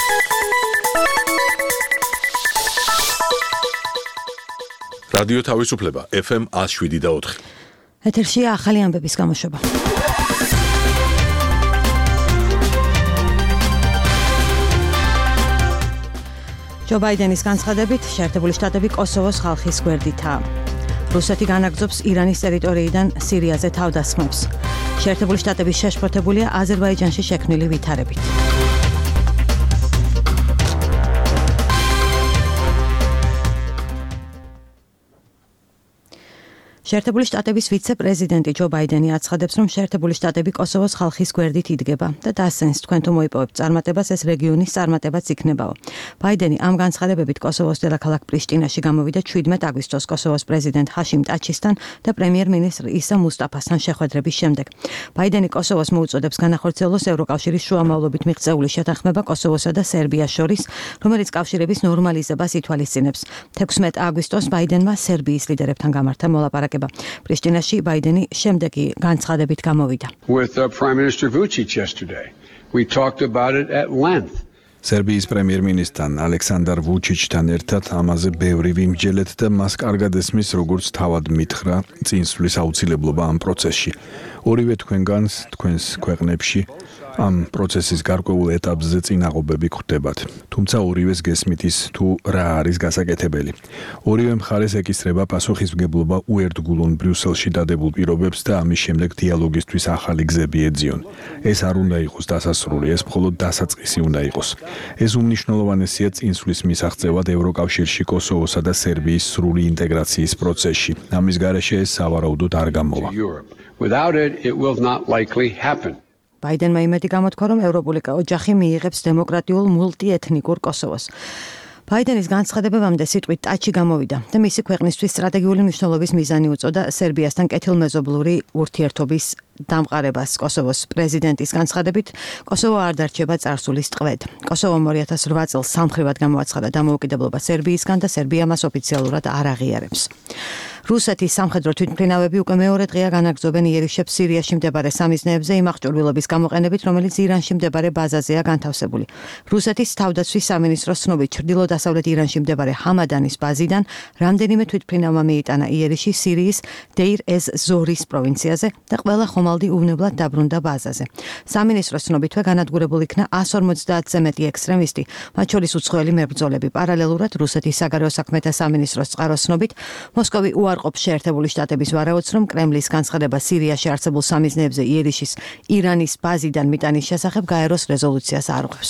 რადიო თავისუფლება FM 107.4. ეთერშია ახალი ამბების გამოშვება. ჯო ბაიდენის განცხადებით, შეერთებული შტატები კოსოვოს ხალხის გვერდითაა. რუსეთი განაგრძობს ირანის ტერიტორიიდან სირიაზე თავდასხმებს. შეერთებული შტატები შეშფოთებულია აზერბაიჯანში შექმნილი ვითარებით. შეერთებული შტატების ვიცე-პრეზიდენტი ჯო ბაიდენი აცხადებს, რომ შეერთებული შტატები კოსოვოს ხალხის გვერდით იდგება და დასცენს, თქვენ თუ მოიპოვებთ წარმატებას, ეს რეგიონის წარმატებაც იქნებაო. ბაიდენი ამ განცხადებებით კოსოვოს დედაქალაქ პრიშტინაში გამოვიდა 17 აგვისტოს კოსოვოს პრეზიდენტ ჰაშიმ ტაჩისთან და პრემიერ-მინისტრ ისა მუსტაფასთან შეხვედრების შემდეგ. ბაიდენი კოსოვოს მოუწოდებს განახორციელოს ევროკავშირის შუამავლობით მიღწეული შეთანხმება კოსოვოსა და სერბიას შორის, რომელიც კავშირების ნორმალიზებას ითვალისწინებს. 16 აგვისტოს ბაიდენმა სერბიის ლიდერებთან გამართა მოლაპარაკება. პრიშტინაში ბაიდენი შემდეგი განცხადებით გამოვიდა. With Prime Minister Vučić yesterday, we talked about it at length. სერბიის პრემიერ-მინისტრთან ალექსანდარ ვუჩიჩთან ერთად ამაზე ბევრი ვიმსჯელეთ და მას კარგად ესმის, როგორც თავად მითხრა, წინსვლის აუცილებლობა ამ პროცესში. ორივე თქვენგანს თქვენს ქვეყნებში ამ პროცესის გარკვეულ ეტაპზე წინაღობები გვხვდებათ. თუმცა ორივეს გესმით ის თუ რა არის გასაკეთებელი. ორივე მხარეს ეკისრება პასუხისმგებლობა უერთგულონ ბრიუსელში დადებულ პირობებს და ამის შემდეგ დიალოგისთვის ახალი გზები ეძიონ. ეს არ უნდა იყოს დასასრული, ეს მხოლოდ დასაწყისი უნდა იყოს. ეს უმნიშვნელოვანესია წინსვლის მისაღწევად ევროკავშირში კოსოვოსა და სერბიის სრული ინტეგრაციის პროცესში. ამის გარეშე ეს სავარაუდოდ არ გამოვა. Without it, it will not likely happen. ბაიდენმა იმედი გამოთქვა, რომ ევროპული ოჯახი მიიღებს დემოკრატიულ მულტიეთნიკურ კოსოვოს. ბაიდენის განცხადებამდე სიტყვით ტაჩი გამოვიდა და მისი ქვეყნისთვის სტრატეგიული მნიშვნელობის მიზანი უწოდა სერბიასთან კეთილმეზობლური ურთიერთობის დამყარებას. კოსოვოს პრეზიდენტის განცხადებით, კოსოვო არ დარჩება წარსულის ტყვედ. კოსოვომ 2008 წელს სამხრივად გამოაცხადა დამოუკიდებლობა სერბიისგან და სერბია მას ოფიციალურად არ აღიარებს. რუსეთის სამხედრო თვითმფრინავები უკვე მეორე დღეა განაგრძობენ იერიშებს სირიაში მდებარე სამიზნეებზე იმ აღჭურვილობის გამოყენებით, რომელიც ირანში მდებარე ბაზაზეა განთავსებული. რუსეთის თავდაცვის სამინისტროს ცნობით, ჩრდილო-დასავლეთ ირანში მდებარე ჰამადანის ბაზიდან რამდენიმე თვითმფრინავმა მიიტანა იერიში სირიის დეირ-ეს-ზორის პროვინციაზე და ყველა ხომალდი უვნებლად დაბრუნდა ბაზაზე. სამინისტროს ცნობითვე განადგურებულ იქნა 150-ზე მეტი ექსტრემისტი, მათ შორის უცხოელი მებრძოლები. პარალელურად რუსეთის საგარეო საქმეთა სამინისტროს წყაროს ცნობით, მოსკოვი უარყოფს შეერთებული შტატების ვარაუდს, რომ კრემლის განცხადება სირიაში არსებულ სამიზნეებზე იერიშის ირანის ბაზიდან მიტანის შესახებ გაეროს რეზოლუციას არ ღვევს.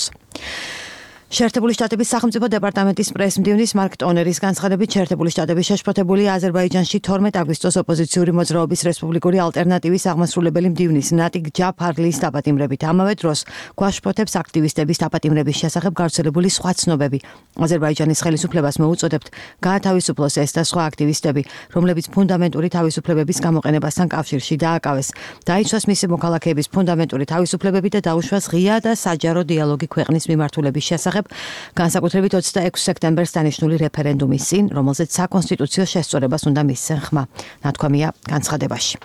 შეერთებული შტატების სახელმწიფო დეპარტამენტის პრესმდივნის მარკ ტონერის განცხადებით, შეერთებული შტატები შეშფოთებულია აზერბაიჯანში 12 აგვისტოს ოპოზიციური მოძრაობის რესპუბლიკური ალტერნატივის აღმასრულებელი მდივნის ნატიგ ჯაფარლის დაპატიმრებით. ამავე დროს გვაშფოთებს აქტივისტების დაპატიმრების შესახებ გავრცელებული სხვა ცნობები. აზერბაიჯანის ხელისუფლებას მოუწოდებთ გაათავისუფლოს ეს და სხვა აქტივისტები, რომლებიც ფუნდამენტური თავისუფლებების გამოყენებასთან კავშირში დააკავეს. დაიცვას მისი მოქალაქეების ფუნდამენტური თავისუფლებები და დაუშვას ღია და საჯარო დიალოგი ქვეყნის მიმართულების შესახებ, განსაკუთრებით 26 სექტემბერს დანიშნული რეფერენდუმის წინ, რომელზეც საკონსტიტუციო შესწორებას უნდა მისცენ ხმა, ნათქვამია განცხადებაში.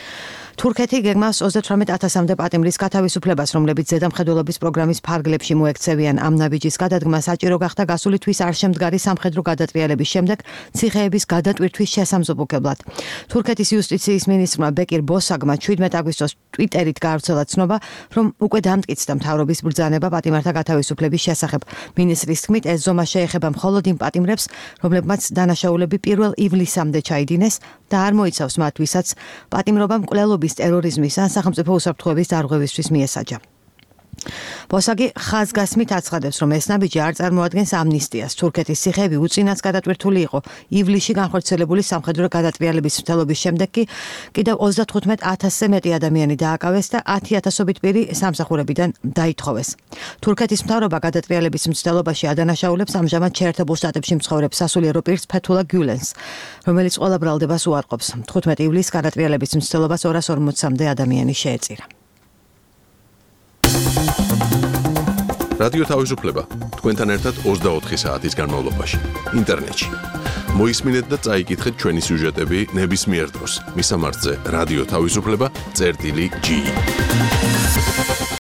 თურქეთი გეგმავს 38,000-მდე პატიმრის გათავისუფლებას, რომლებიც ზედამხედველობის პროგრამის ფარგლებში მოექცევიან. ამ ნაბიჯის გადადგმა საჭირო გახდა გასული თვის არ შემდგარი სამხედრო გადატრიალების შემდეგ ციხეების გადატვირთვის შესამზობუკებლად. თურქეთის იუსტიციის მინისტრმა ბეკირ ბოსაგმა 17 აგვისტოს ტვიტერით გაავრცელა ცნობა, რომ უკვე დამტკიცდა მთავრობის ბრძანება პატიმართა გათავისუფლების შესახებ. მინისტრის თქმით, ეს ზომა შეეხება მხოლოდ იმ პატიმრებს, რომლებმაც დანაშაულები 1 ივლისამდე ჩაიდინეს და არ მოიცავს მათ, ვისაც პატიმრობა მკვლელობის ტერორიზმის ან სახელმწიფო უსაფრთხოების დარღვევისთვის მიესაჯა. ბოსაგი ხაზგასმით აცხადებს, რომ ეს ნაბიჯი არ წარმოადგენს ამნისტიას. თურქეთის ციხეები უწინაც გადატვირთული იყო. ივლისში განხორციელებული სამხედრო გადატრიალების მცდელობის შემდეგ კი კიდევ 35,000-ზე მეტი ადამიანი დააკავეს და 10,000-ობით პირი სამსახურებიდან დაითხოვეს. თურქეთის მთავრობა გადატრიალების მცდელობაში ადანაშაულებს ამჟამად შეერთებულ შტატებში მცხოვრებ სასულიერო პირს ფეთულა გიულენს, რომელიც ყველა ბრალდებას უარყოფს. 15 ივლისს გადატრიალების მცდელობას 240-მდე ადამიანი შეეწირა. რადიო თავისუფლება თქვენთან ერთად 24 საათის განმავლობაში ინტერნეტში. მოისმინეთ და წაიკითხეთ ჩვენი სიუჟეტები ნებისმიერ დროს. მისამართზე რადიო თავისუფლება.gi